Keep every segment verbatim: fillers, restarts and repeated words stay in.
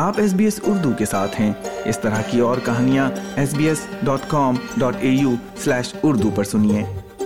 आप S B S Urdu के साथ हैं। इस तरह की और कहानियाँ S B S dot com dot A U slash Urdu पर सुनिए।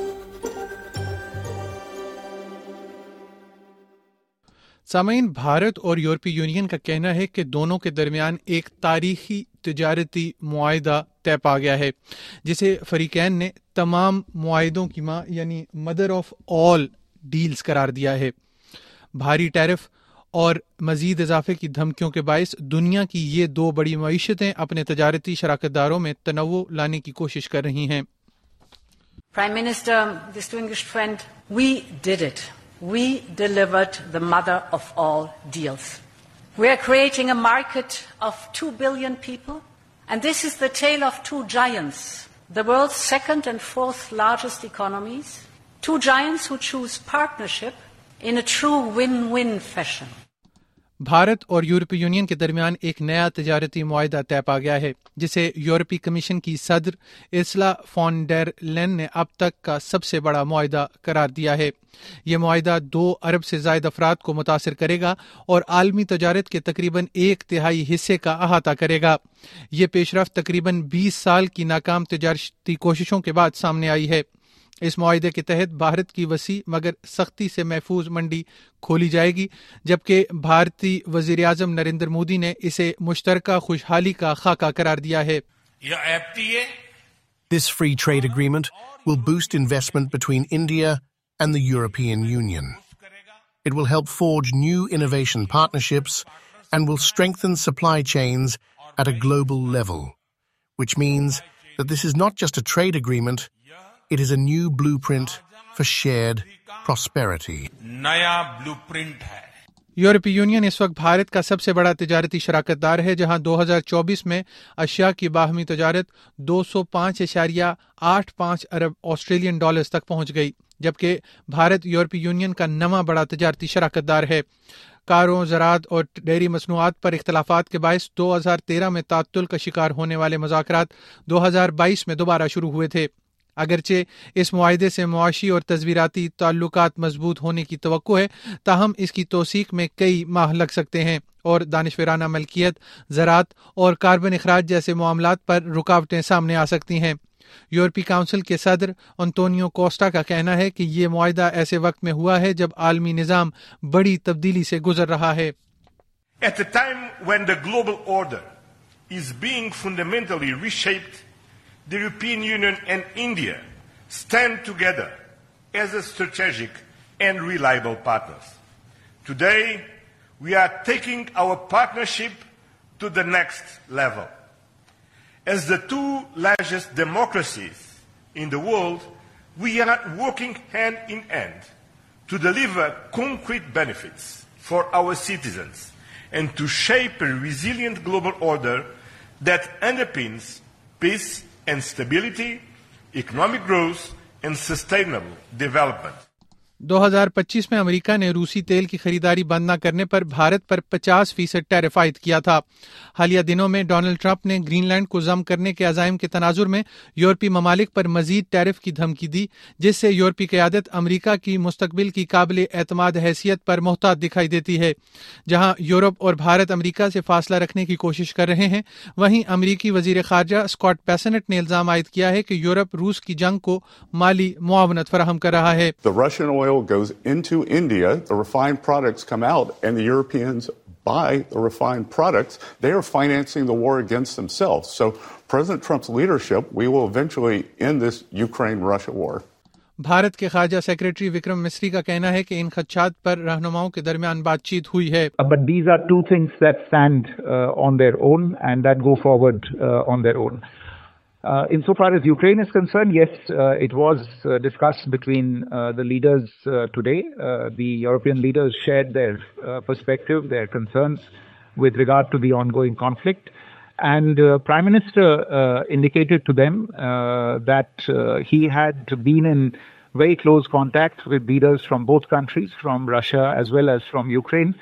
सामईन, भारत और यूरोपीय यूनियन का कहना है कि दोनों के दरमियान एक तारीखी तिजारती मुआहिदा तय पा गया है, जिसे फरीकैन ने तमाम मुआहिदों की मां यानी मदर ऑफ ऑल डील्स करार दिया है। भारी टैरिफ और मजीद इजाफे की धमकियों के बायस दुनिया की ये दो बड़ी मईशतें अपने तजारती शराकतदारों में तनव्वु लाने की कोशिश कर रही हैं। Prime Minister, distinguished friend, we did it. We delivered the mother of all deals. We are creating a market of two billion people, and this is the tale of two giants, the world's second and fourth largest economies, two giants who choose partnership in a true win-win fashion. Bharat और यूरोपीय union के दरमियान एक नया तजारती मुआहिदा तय पा गया है, जिसे यूरोपीय कमीशन की सदर उर्सुला फॉन डेर लेन ने अब तक का सबसे बड़ा मुआहिदा करार दिया है। यह मुआहिदा दो अरब से ज्यादा अफराद को मुतासिर करेगा और आलमी तजारत के तकरीबन एक तिहाई हिस्से का अहाता करेगा। ये पेशरफ्त तकरीबन बीस साल की नाकाम तजारती कोशिशों के बाद सामने आई है। इस मुआहिदे के तहत भारत की वसी मगर सख्ती से महफूज मंडी खोली जाएगी, जबकि भारतीय वजीर आजम नरेंद्र मोदी ने इसे मुश्तरका खुशहाली का खाका करार दिया है। This free trade agreement will boost investment between India and the European Union. It will help forge new innovation partnerships and will strengthen supply chains at a global level, which means that this is not just a trade agreement, it is a new blueprint for shared prosperity. नया blueprint है। यूरोपीय union इस वक्त भारत का सबसे बड़ा तिजारती शराकतदार है, जहां दो हज़ार चौबीस में अशिया की बाहमी तजारत दो सौ पाँच इशारिया आठ पाँच अरब ऑस्ट्रेलियन डॉलर्स तक पहुंच गई, जबकि भारत यूरोपीय यूनियन का नवा बड़ा तिजारती शराकतदार है। कारों, ज़राअत और डेयरी मसनूआत पर इख्तलाफात के बायस दो हज़ार तेरह में तात्तुल का शिकार होने वाले मुज़ाकरात दो हज़ार बाईस में दोबारा शुरू हुए थे। अगरचे इस मुआहिदे से मुआशी और तस्वीराती ताल्लुकात मजबूत होने की तवक्को है, ताहम इसकी तौसीक में कई माह लग सकते हैं और दानिशवराना मलकियत, ज़राअत और कार्बन इखराज जैसे मामलात पर रुकावटें सामने आ सकती हैं। यूरोपीय काउंसिल के सदर अंतोनियो कोस्टा का कहना है कि ये मुआहिदा ऐसे वक्त में हुआ है जब आलमी निज़ाम बड़ी तब्दीली से गुजर रहा है। At a time when the global order is being fundamentally reshaped, the European Union and India stand together as a strategic and reliable partners. Today, we are taking our partnership to the next level. As the two largest democracies in the world, we are working hand in hand to deliver concrete benefits for our citizens and to shape a resilient global order that underpins peace and stability, economic growth and sustainable development. दो हज़ार पच्चीस में America ने रूसी तेल की खरीदारी बंद न करने पर भारत पर पचास फीसद टैरिफ आयद किया था। हालिया दिनों में डोनाल्ड ट्रंप ने ग्रीनलैंड को जम करने के अज़ाइम के तनाजुर में यूरोपीय ममालिक पर मजीद टैरिफ की धमकी दी, जिससे यूरोपीय क़यादत अमेरिका की मुस्तकबिल की काबिल एतमाद हैसियत पर मोहतात दिखाई देती है। जहां यूरोप और भारत अमेरिका से फासला रखने की कोशिश कर रहे हैं, वहीं अमेरिकी वजीर खारजा स्कॉट बेसेंट ने इल्जाम आयद किया है कि यूरोप रूस की जंग को माली मुआवनत फराहम कर रहा है। Oil goes into India, the refined products come out, and the Europeans buy the refined products. They are financing the war against themselves. So President Trump's leadership, we will eventually end this Ukraine-Russia war. Bharat के खारजा secretary Vikram Misri का कहना है कि इन खदशात पर रहनुमाओं के दरमियान बातचीत हुई है। But these are two things that stand uh, on their own and that go forward uh, on their own. Uh, insofar as Ukraine is concerned, yes, uh, it was uh, discussed between uh, the leaders uh, today. Uh, the European leaders shared their uh, perspective, their concerns with regard to the ongoing conflict. And uh, Prime Minister uh, indicated to them uh, that uh, he had been in very close contact with leaders from both countries, from Russia as well as from Ukraine.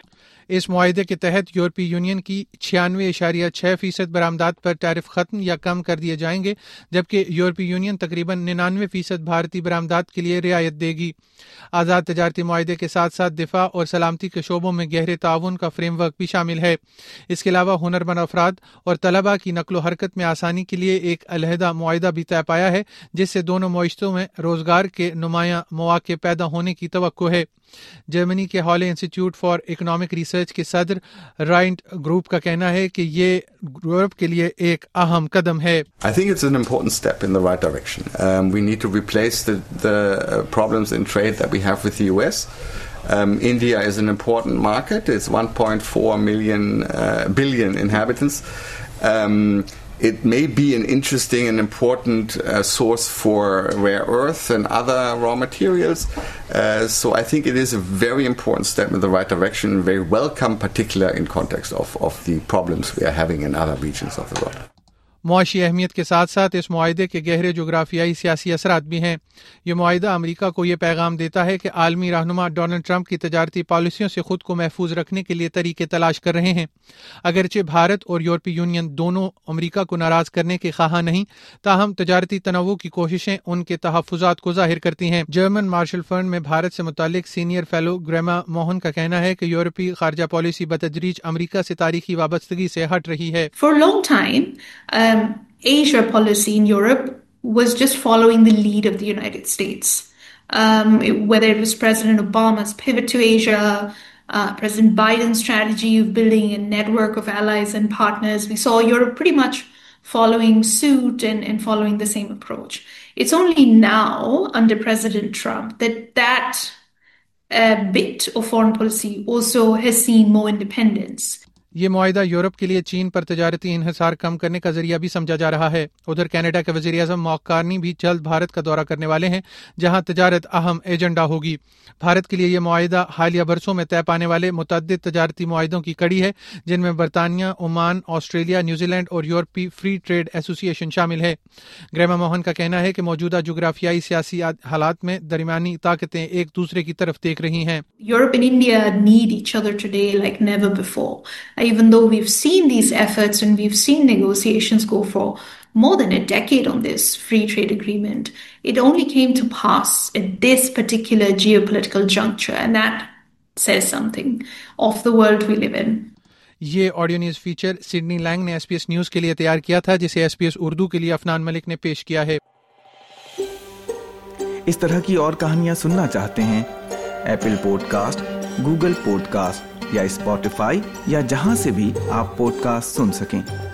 इस मुआहदे के तहत यूरोपीय union की छियानवे इशारिया छह फीसद बरामदात पर tariff खत्म या कम कर दिए जाएंगे, जबकि यूरोपीय यूनियन तकरीबन निन्यानवे फीसद भारतीय बरामदात के लिए रियायत देगी। आज़ाद तजारती मुआहदे के साथ साथ दिफा और सलामती के शोबों में गहरे ताउन का फ्रेमवर्क भी शामिल है। इसके अलावा हुनरमंद अफराद और तलबा की नकलो हरकत में आसानी के लिए एक अलहदा मुआहदा भी तय पाया है, जिससे दोनों मुआशरों में रोजगार के नुमाया मौके पैदा होने की तवक्को है। जर्मनी के Halle Institute for Economic Research के सदर राइंट ग्रुप का कहना है कि ये यूरोप के लिए एक अहम कदम है। I think it's an important step in the right direction. Um, we need to replace the, the uh, problems in trade that we have with the U S. Um, India is an important market. It's one point four million uh, billion inhabitants. Um, It may be an interesting and important uh, source for rare earth and other raw materials. Uh, so I think it is a very important step in the right direction, very welcome, particularly in context of, of the problems we are having in other regions of the world. मुआशी अहमियत के साथ साथ इस मुआहदे के गहरे जोग्राफियाई सियासी असरात भी हैं। ये मुआहदा अमरीका को ये पैगाम देता है कि आलमी रहनुमा डोनाल्ड ट्रंप की तजारती पॉलिसियों से खुद को महफूज रखने के लिए तरीके तलाश कर रहे हैं। अगरचे भारत और यूरोपीय यूनियन दोनों अमरीका को नाराज करने के ख्वाह नहीं, ताहम तजारती तनव्वु की कोशिशें उनके तहफ़्फ़ुज़ात को जाहिर करती हैं। जर्मन मार्शल फंड में भारत से मुतालिक सीनियर फेलो ग्रेमा मोहन का कहना है कि यूरोपीय खारजा पॉलिसी बतदरीज अमरीका से तारीखी वाबस्तगी से हट रही है। For a long time, um, Asia policy in Europe was just following the lead of the United States. Um, it, whether it was President Obama's pivot to Asia, uh, President Biden's strategy of building a network of allies and partners, we saw Europe pretty much following suit and, and following the same approach. It's only now, under President Trump, that that uh, bit of foreign policy also has seen more independence. ये मुआहिदा Europe के लिए चीन पर तजारती इन्हिसार कम करने का जरिया भी समझा जा रहा है। उधर कनाडा के वज़ीर आज़म मार्क कार्नी भी जल्द भारत का दौरा करने वाले हैं, जहां तजारत अहम एजेंडा होगी। भारत के लिए यह मुआहिदा हालिया बरसों में तय पाने वाले मुतअद्दिद तजारती मुआहिदों की कड़ी है, जिनमें बरतानिया, ओमान, ऑस्ट्रेलिया, न्यूजीलैंड और यूरोपीय फ्री ट्रेड एसोसिएशन शामिल है। ग्रेमा मोहन का कहना है कि मौजूदा जोग्राफियाई सियासी हालात में दरमियानी ताकतें एक दूसरे की तरफ देख रही हैं। Europe and India need each other today like never before. Even though we've seen these efforts and we've seen negotiations go for more than a decade on this free trade agreement, it only came to pass at this particular geopolitical juncture, and that says something of the world we live in. ये audio news feature Sydney Lang ने SBS news के लिए तैयार किया था, जिसे SPS Urdu के लिए अफनान मलिक ने पेश किया है। इस तरह की और कहानियां सुनना चाहते हैं? एप्पल पॉडकास्ट, गूगल पॉडकास्ट या स्पॉटिफाई या जहां से भी आप पॉडकास्ट सुन सकें।